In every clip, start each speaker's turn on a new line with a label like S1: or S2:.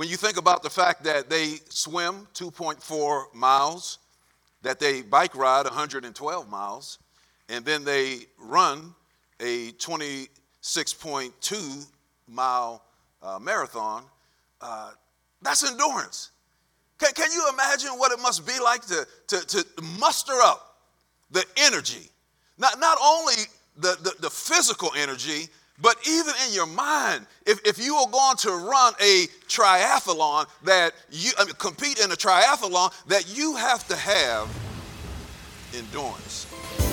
S1: When you think about the fact that they swim 2.4 miles, that they bike ride 112 miles, and then they run a 26.2 mile marathon, that's endurance. Can you imagine what it must be like to muster up the energy? Not only the physical energy, but even in your mind. If you are going to run a triathlon, compete in a triathlon, that you have to have endurance.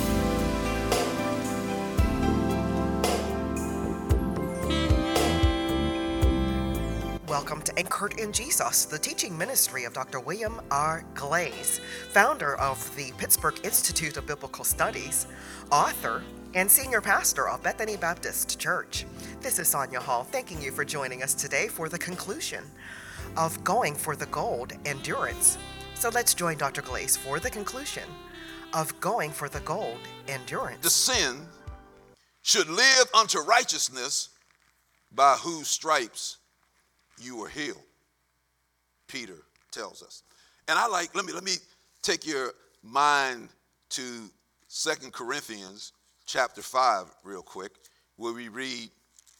S2: Welcome to Anchored in Jesus, the teaching ministry of Dr. William R. Glaze, founder of the Pittsburgh Institute of Biblical Studies, author, and senior pastor of Bethany Baptist Church. This is Sonia Hall, thanking you for joining us today for the conclusion of Going for the Gold, Endurance. So let's join Dr. Glaze for the conclusion of Going for the Gold, Endurance.
S1: The sin should live unto righteousness, by whose stripes you were healed, Peter tells us. And let me take your mind to 2 Corinthians chapter 5 real quick, where we read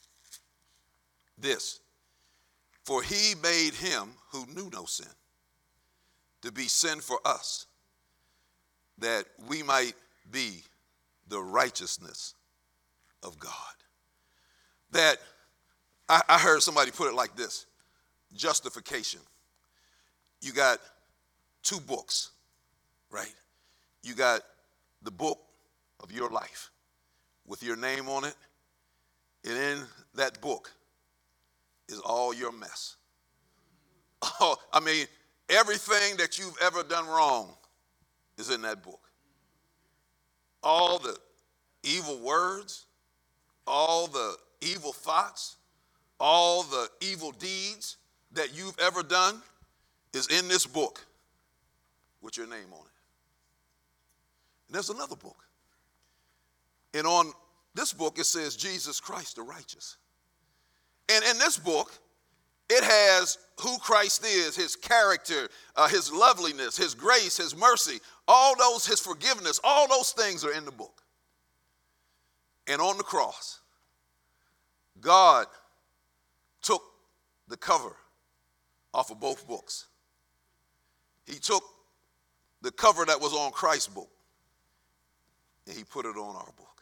S1: this. For he made him who knew no sin to be sin for us, that we might be the righteousness of God. That I heard somebody put it like this: justification. You got two books, right? You got the book of your life with your name on it, and in that book is all your mess. Oh, I mean, everything that you've ever done wrong is in that book. All the evil words, all the evil thoughts, all the evil deeds that you've ever done is in this book with your name on it. And there's another book. And on this book, it says Jesus Christ the righteous. And in this book, it has who Christ is, his character, his loveliness, his grace, his mercy, all those, his forgiveness, all those things are in the book. And on the cross, God took the cover off of both books. He took the cover that was on Christ's book and he put it on our book.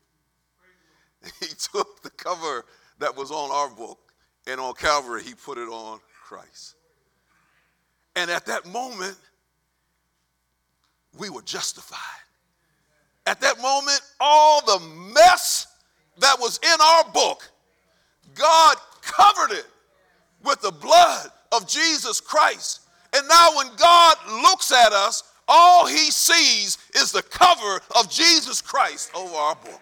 S1: He took the cover that was on our book, and on Calvary he put it on Christ. And at that moment, we were justified. At that moment, all the mess that was in our book, God covered it with the blood of Jesus Christ. And now when God looks at us, all he sees is the cover of Jesus Christ over our book.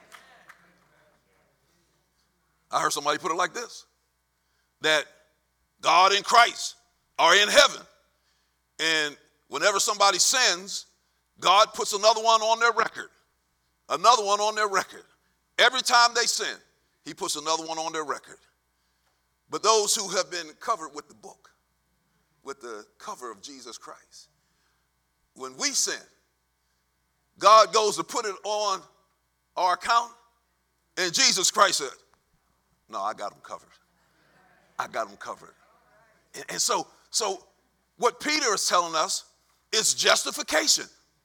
S1: I heard somebody put it like this, that God and Christ are in heaven. And whenever somebody sins, God puts another one on their record. Another one on their record. Every time they sin, he puts another one on their record. But those who have been covered with the book, with the cover of Jesus Christ, when we sin, God goes to put it on our account, and Jesus Christ said, no, I got them covered. I got them covered. And so what Peter is telling us is justification.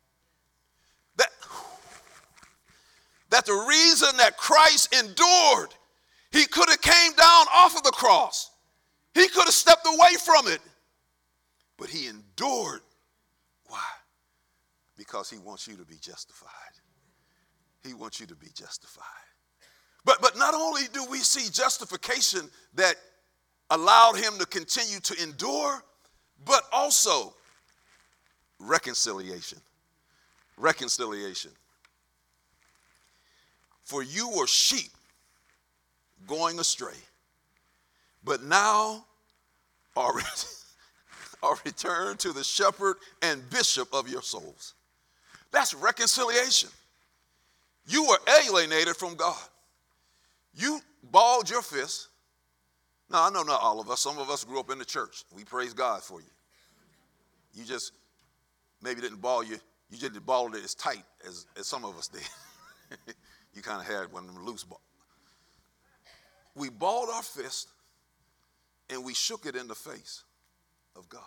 S1: That the reason that Christ endured, he could have came down off of the cross. He could have stepped away from it. But he endured. Why? Because he wants you to be justified. He wants you to be justified. But not only do we see justification that allowed him to continue to endure, but also reconciliation. Reconciliation. For you were sheep going astray, but now are returned to the shepherd and bishop of your souls. That's reconciliation. You were alienated from God. You balled your fist. Now, I know not all of us. Some of us grew up in the church. We praise God for you. You just maybe didn't ball you didn't ball it as tight as some of us did. You kind of had one of them loose balls. We balled our fist and we shook it in the face of God.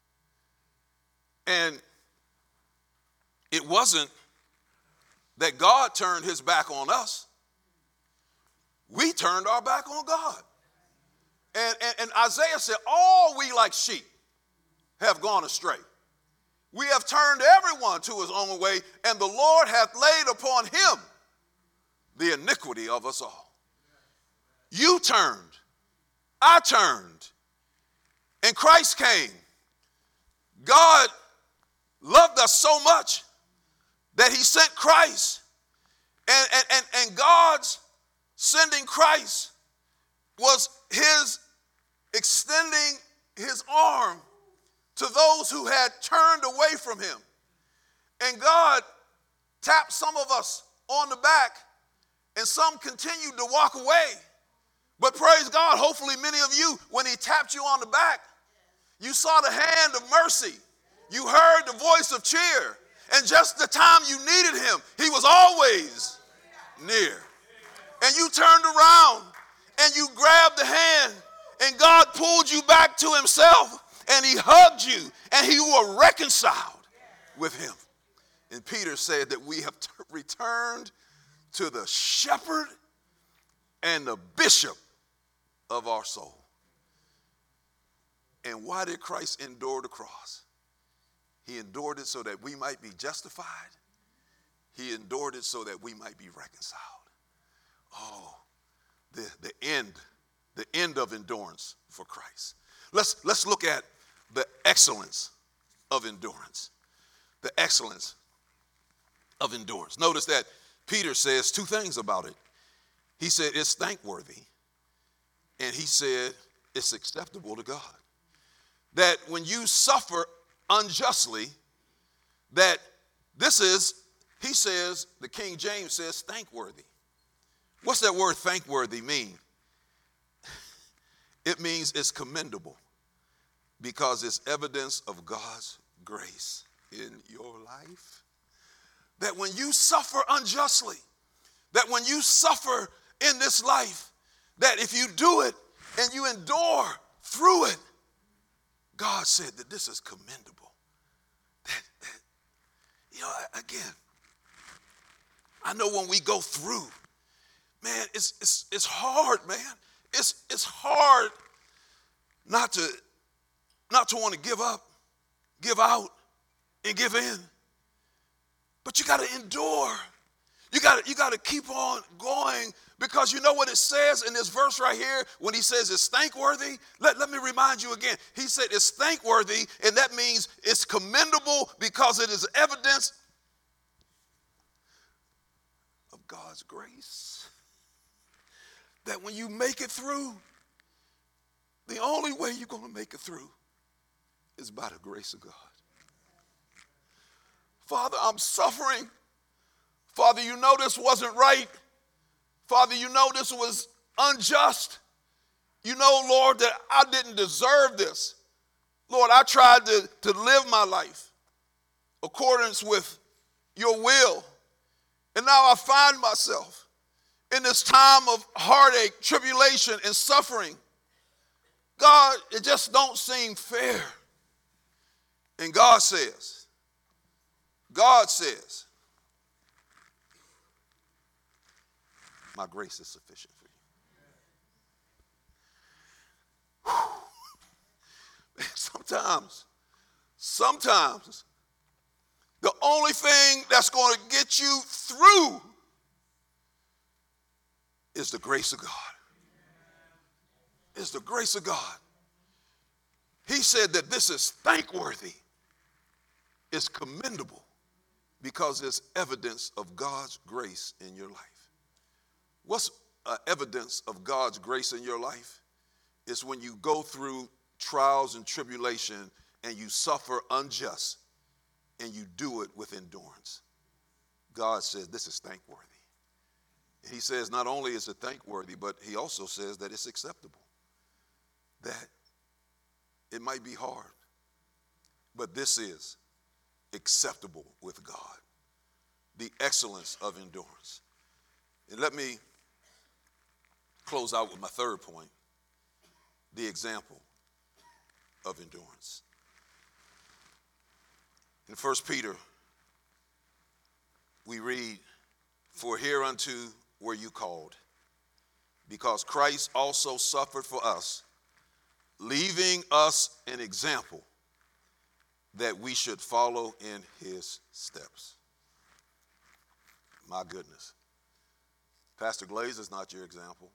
S1: And it wasn't that God turned his back on us. We turned our back on God. And Isaiah said, all we like sheep have gone astray. We have turned everyone to his own way, and the Lord hath laid upon him the iniquity of us all. You turned, I turned, and Christ came. God loved us so much that he sent Christ. And God's sending Christ was his extending his arm to those who had turned away from him. And God tapped some of us on the back, and some continued to walk away. But praise God, hopefully many of you, when he tapped you on the back, you saw the hand of mercy. You heard the voice of cheer. And just the time you needed him, he was always near. And you turned around and you grabbed the hand, and God pulled you back to himself, and he hugged you, and you were reconciled with him. And Peter said that we have returned to the shepherd and the bishop of our soul. And why did Christ endure the cross? He endured it so that we might be justified. He endured it so that we might be reconciled. Oh, the end of endurance for Christ. Let's look at the excellence of endurance. The excellence of endurance. Notice that Peter says two things about it. He said it's thankworthy, and he said it's acceptable to God. That when you suffer unjustly, that this is, he says, the King James says thankworthy. What's that word thankworthy mean? It means it's commendable because it's evidence of God's grace in your life. That when you suffer unjustly, that when you suffer in this life, that if you do it and you endure through it, God said that this is commendable. Again, I know when we go through, man, it's hard, man. It's hard not to want to give up, give out, and give in. But you got to endure. You got to keep on going, because you know what it says in this verse right here when he says it's thankworthy? Let me remind you again. He said it's thankworthy, and that means it's commendable because it is evidence of God's grace. That when you make it through, the only way you're going to make it through is by the grace of God. Father, I'm suffering. Father, you know this wasn't right. Father, you know this was unjust. You know, Lord, that I didn't deserve this. Lord, I tried to live my life accordance with your will. And now I find myself in this time of heartache, tribulation, and suffering. God, it just don't seem fair. And God says, my grace is sufficient for you. Sometimes, the only thing that's going to get you through is the grace of God. It's the grace of God. He said that this is thankworthy. It's commendable because it's evidence of God's grace in your life. What's evidence of God's grace in your life? It's when you go through trials and tribulation and you suffer unjust and you do it with endurance. God says this is thankworthy. He says not only is it thankworthy, but he also says that it's acceptable. that it might be hard, but this is acceptable with God, the excellence of endurance. And let me close out with my third point, the example of endurance. In 1 Peter, we read, "For hereunto were you called, because Christ also suffered for us, leaving us an example that we should follow in his steps." My goodness. Pastor Glaze is not your example.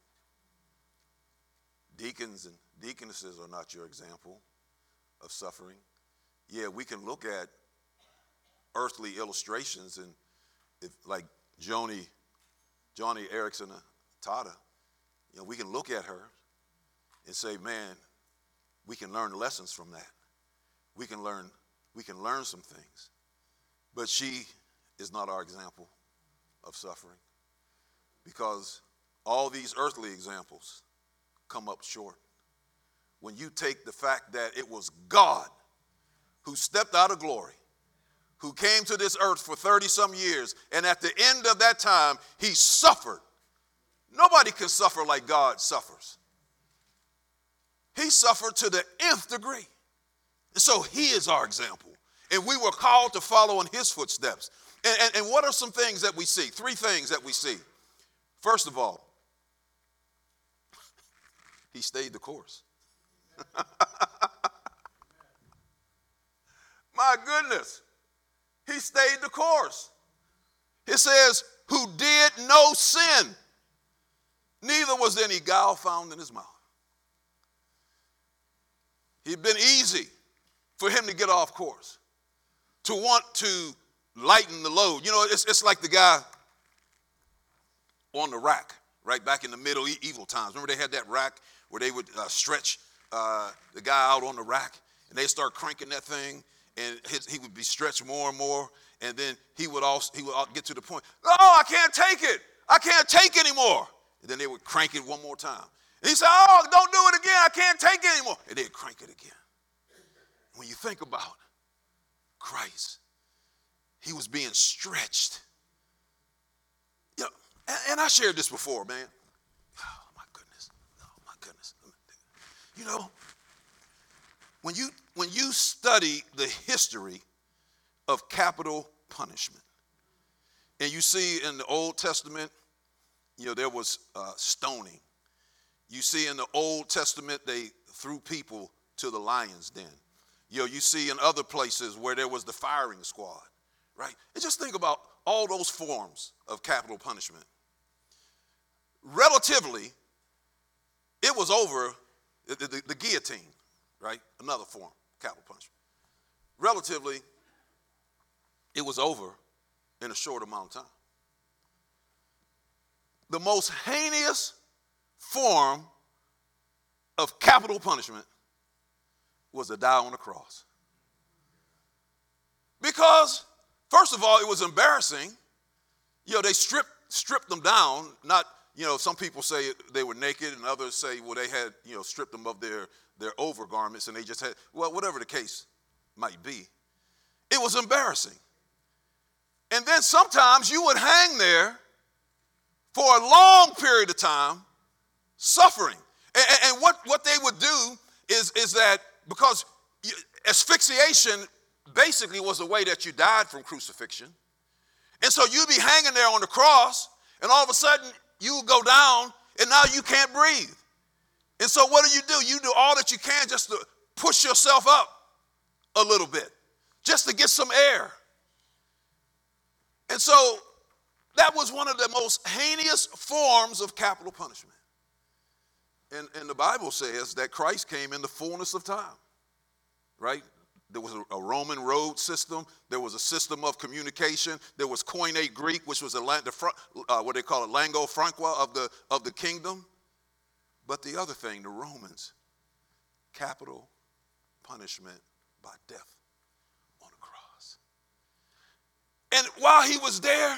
S1: Deacons and deaconesses are not your example of suffering. Yeah, we can look at earthly illustrations, and if like Joni Erickson Tata, we can look at her and say, man, we can learn lessons from that. We can learn some things. But she is not our example of suffering, because all these earthly examples come up short. When you take the fact that it was God who stepped out of glory, who came to this earth for 30-some years, and at the end of that time, he suffered. Nobody can suffer like God suffers. He suffered to the nth degree. And so he is our example. And we were called to follow in his footsteps. And what are some things that we see? 3 things that we see. First of all, he stayed the course. My goodness. He stayed the course. It says, who did no sin, neither was any guile found in his mouth. It'd been easy for him to get off course, to want to lighten the load. It's like the guy on the rack, right back in the medieval times. Remember they had that rack where they would stretch the guy out on the rack, and they start cranking that thing, and he would be stretched more and more, and then he would get to the point, no, I can't take it. I can't take anymore. And then they would crank it one more time. And he said, oh, don't do it again. I can't take it anymore. And they'd crank it again. When you think about Christ, he was being stretched. And I shared this before, man. Oh, my goodness. When you study the history of capital punishment, and you see in the Old Testament, there was stoning. You see in the Old Testament, they threw people to the lion's den. You see in other places where there was the firing squad, right? And just think about all those forms of capital punishment. Relatively, it was over the guillotine, right? Another form, capital punishment. Relatively, it was over in a short amount of time. The most heinous form of capital punishment was to die on the cross. Because, first of all, it was embarrassing. They stripped them down. Not, some people say they were naked, and others say, well, they had, stripped them of their overgarments, and they just had, well, whatever the case might be. It was embarrassing. And then sometimes you would hang there for a long period of time, suffering. And what they would do is that, because asphyxiation basically was the way that you died from crucifixion. And so you'd be hanging there on the cross, and all of a sudden you would go down, and now you can't breathe. And so what do? You do all that you can just to push yourself up a little bit, just to get some air. And so that was one of the most heinous forms of capital punishment. And the Bible says that Christ came in the fullness of time, right? There was a Roman road system. There was a system of communication. There was Koine Greek, which was what they call it, lingua franca of the kingdom. But the other thing, the Romans, capital punishment by death on the cross. And while he was there,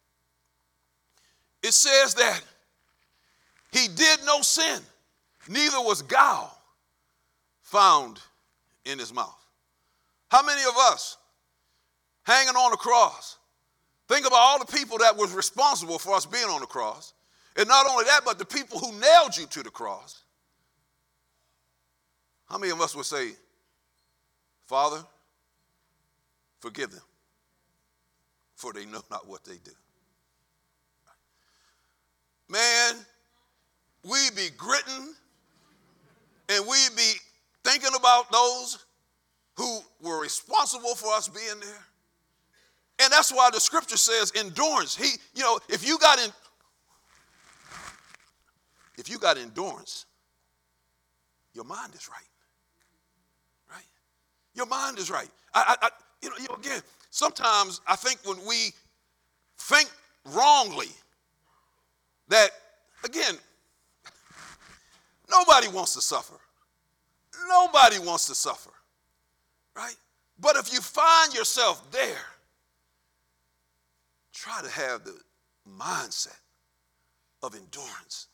S1: it says that he did no sin, neither was guile found in his mouth. How many of us hanging on the cross? Think about all the people that was responsible for us being on the cross. And not only that, but the people who nailed you to the cross. How many of us would say, Father, forgive them, for they know not what they do? Man, we be gritting and we be thinking about those who were responsible for us being there. And that's why the scripture says endurance. If you got endurance, your mind is right. Right? Your mind is right. Again, sometimes I think when we think wrongly, that, again, nobody wants to suffer. Nobody wants to suffer, right? But if you find yourself there, try to have the mindset of endurance.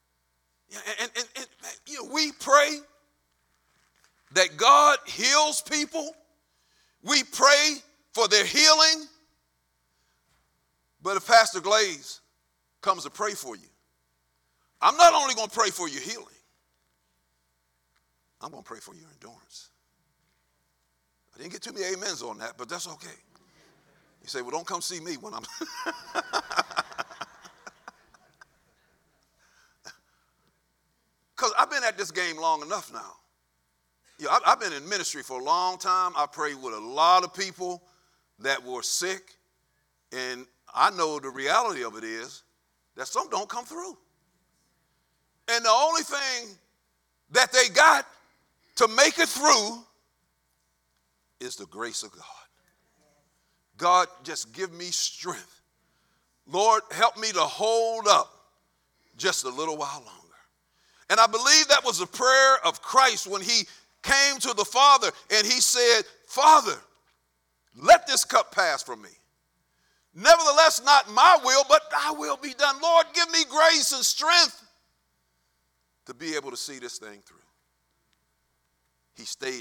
S1: And we pray that God heals people. We pray for their healing. But if Pastor Glaze comes to pray for you, I'm not only going to pray for your healing, I'm going to pray for your endurance. I didn't get too many amens on that, but that's okay. You say, well, don't come see me when I'm... Because I've been at this game long enough now. I've been in ministry for a long time. I prayed with a lot of people that were sick, and I know the reality of it is that some don't come through. And the only thing that they got to make it through is the grace of God. God, just give me strength. Lord, help me to hold up just a little while longer. And I believe that was the prayer of Christ when he came to the Father and he said, Father, let this cup pass from me. Nevertheless, not my will, but thy will be done. Lord, give me grace and strength to be able to see this thing through. He stayed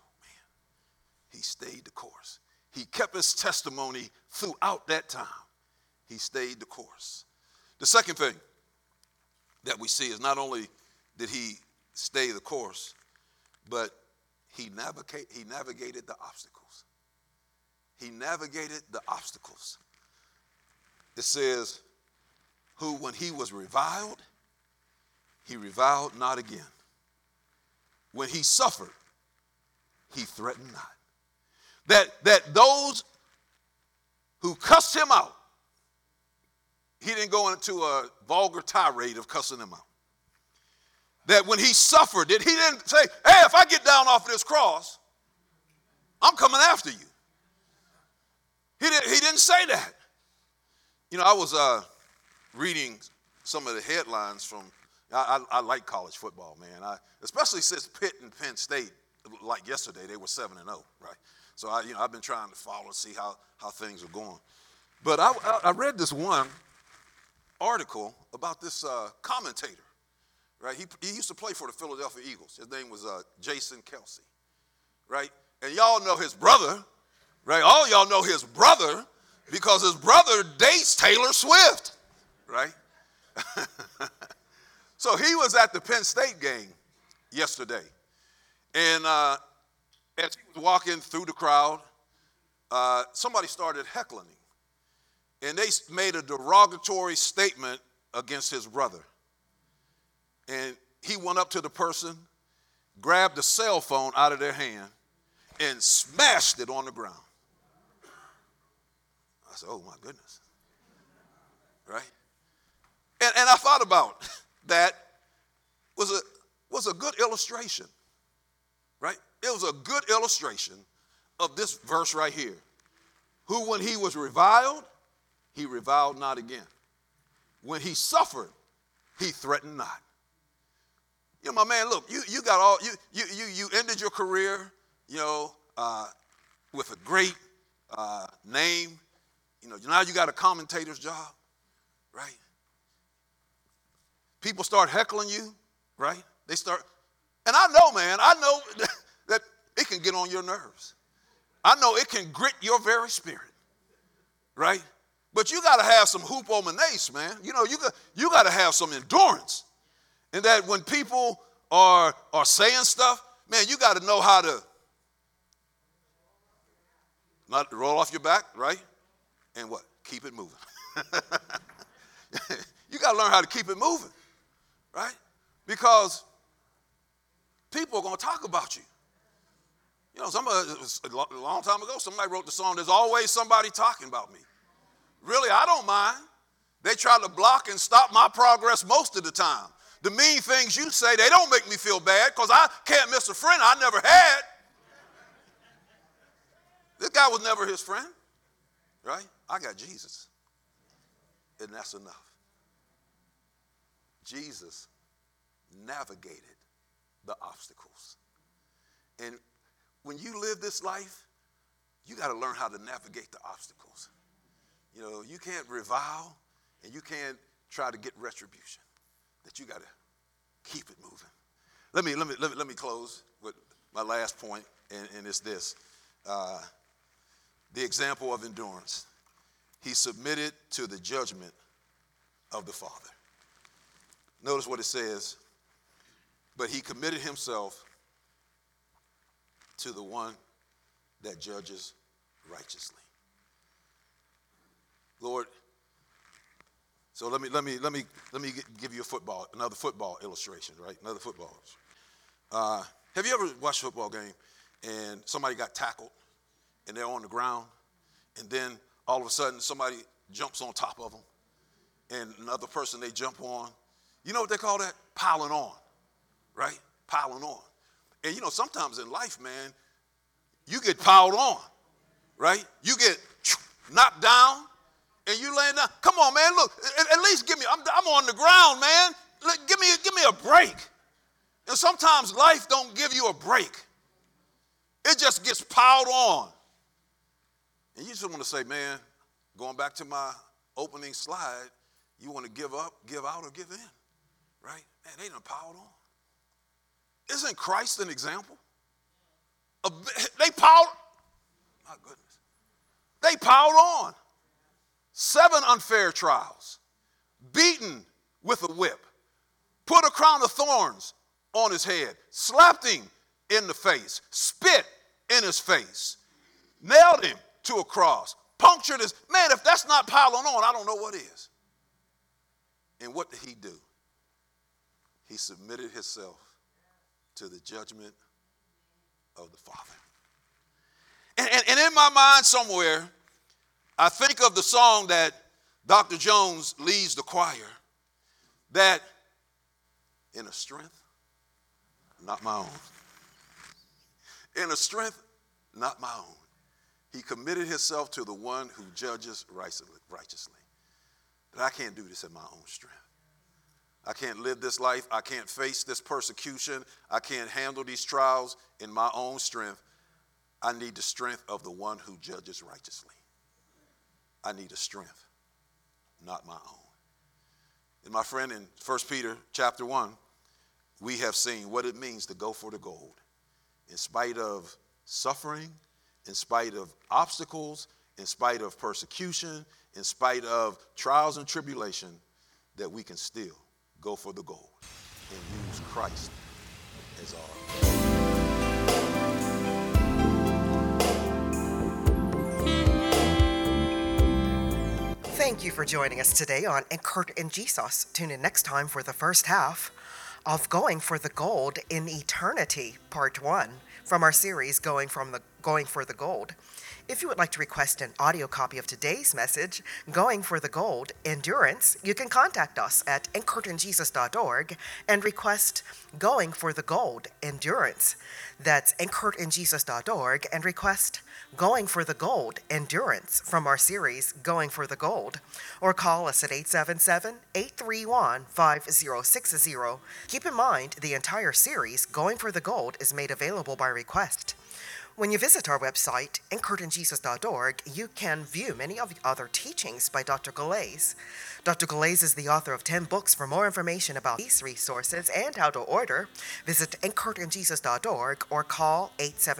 S1: the course. He kept his testimony throughout that time. He stayed the course. The second thing that we see is not only did he stay the course, but he navigated the obstacles. He navigated the obstacles. It says, who when he was reviled, he reviled not again. When he suffered, he threatened not. That those who cussed him out, he didn't go into a vulgar tirade of cussing them out. That when he suffered, he didn't say, hey, if I get down off of this cross, I'm coming after you. He didn't say that. I was reading some of the headlines from, I like college football, man. Especially since Pitt and Penn State, like yesterday, they were 7-0, right? So I've been trying to follow and see how things are going. But I read this one article about this commentator, right? He used to play for the Philadelphia Eagles. His name was Jason Kelce, right? And y'all know his brother, right? All y'all know his brother because his brother dates Taylor Swift, right? So he was at the Penn State game yesterday. And as he was walking through the crowd, somebody started heckling him. And they made a derogatory statement against his brother. And he went up to the person, grabbed the cell phone out of their hand, and smashed it on the ground. I said, oh my goodness. Right? And I thought about that was a good illustration. Right? It was a good illustration of this verse right here. Who when he was reviled, he reviled not again. When he suffered, he threatened not. My man, look, you got all you ended your career, with a great name. Now you got a commentator's job, right? People start heckling you, right? They start, And I know, man, I know that it can get on your nerves. I know it can grit your very spirit, right? But you got to have some hupomone, man. You know, you got to have some endurance. And that when people are saying stuff, man, you got to know how to not roll off your back, right? And what? Keep it moving. You got to learn how to keep it moving, right? Because people are going to talk about you. You know, a long time ago, somebody wrote the song, "There's always somebody talking about me." Really, I don't mind. They try to block and stop my progress most of the time. The mean things you say, they don't make me feel bad because I can't miss a friend I never had. This guy was never his friend, right? I got Jesus, and that's enough. Jesus navigated the obstacles. And when you live this life, you got to learn how to navigate the obstacles. You know, you can't revile and you can't try to get retribution. That you got to keep it moving. Let me close with my last point, and it's this. The example of endurance. He submitted to the judgment of the Father. Notice what it says. But he committed himself to the one that judges righteously. Lord, so let me give you another football illustration, right? Another football. Have you ever watched a football game and somebody got tackled and they're on the ground, and then all of a sudden somebody jumps on top of them, and another person they jump on? You know what they call that? Piling on, right? Piling on. And you know, sometimes in life, man, you get piled on, right? You get knocked down, and you laying down. Come on, man, look, at least give me, I'm on the ground, man. Give me a break. And sometimes life don't give you a break. It just gets piled on. And you just want to say, man, going back to my opening slide, you want to give up, give out, or give in, right? Man, they done piled on. Isn't Christ an example? They piled, my goodness. They piled on. 7 unfair trials, beaten with a whip, put a crown of thorns on his head, slapped him in the face, spit in his face, nailed him to a cross, punctured his, man, if that's not piling on, I don't know what is. And what did he do? He submitted himself to the judgment of the Father. And in my mind somewhere, I think of the song that Dr. Jones leads the choir, that in a strength, not my own. In a strength, not my own. He committed himself to the one who judges righteously. But I can't do this in my own strength. I can't live this life. I can't face this persecution. I can't handle these trials in my own strength. I need the strength of the one who judges righteously. I need a strength, not my own. And my friend, in 1 Peter chapter 1, we have seen what it means to go for the gold. In spite of suffering, in spite of obstacles, in spite of persecution, in spite of trials and tribulation, that we can still go for the gold and use Christ as our.
S2: Thank you for joining us today on Anchored in Jesus. Tune in next time for the first half of Going for the Gold in Eternity, Part 1, from our series Going for the Gold. If you would like to request an audio copy of today's message, Going for the Gold, Endurance, you can contact us at anchoredinjesus.org and request Going for the Gold, Endurance. That's anchoredinjesus.org and request Going for the Gold, Endurance from our series Going for the Gold. Or call us at 877-831-5060. Keep in mind, the entire series Going for the Gold is made available by request. When you visit our website, encouragedinjesus.org, you can view many of the other teachings by Dr. Galais. Dr. Galais is the author of 10 books. For more information about these resources and how to order, visit encouragedinjesus.org or call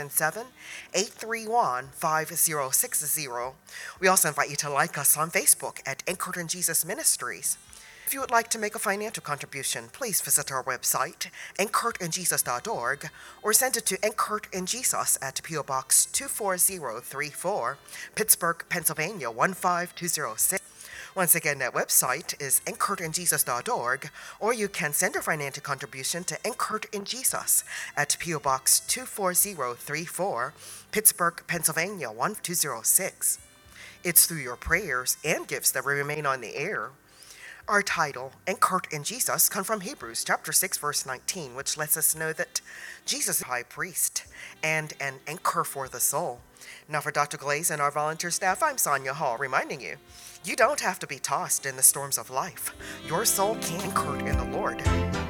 S2: 877-831-5060. We also invite you to like us on Facebook at Encouraging Jesus Ministries. If you would like to make a financial contribution, please visit our website, encouragedinjesus.org, or send it to Encouraging Jesus at P.O. Box 24034, Pittsburgh, Pennsylvania 15206. Once again, that website is encouragedinjesus.org, or you can send your financial contribution to Encouraging Jesus at P.O. Box 24034, Pittsburgh, Pennsylvania 15206. It's through your prayers and gifts that we remain on the air. Our title, Encouraging Jesus, comes from Hebrews chapter 6, verse 19, which lets us know that Jesus is high priest and an anchor for the soul. Now for Dr. Galais and our volunteer staff, I'm Sonia Hall, reminding you, you don't have to be tossed in the storms of life. Your soul can anchor in the Lord.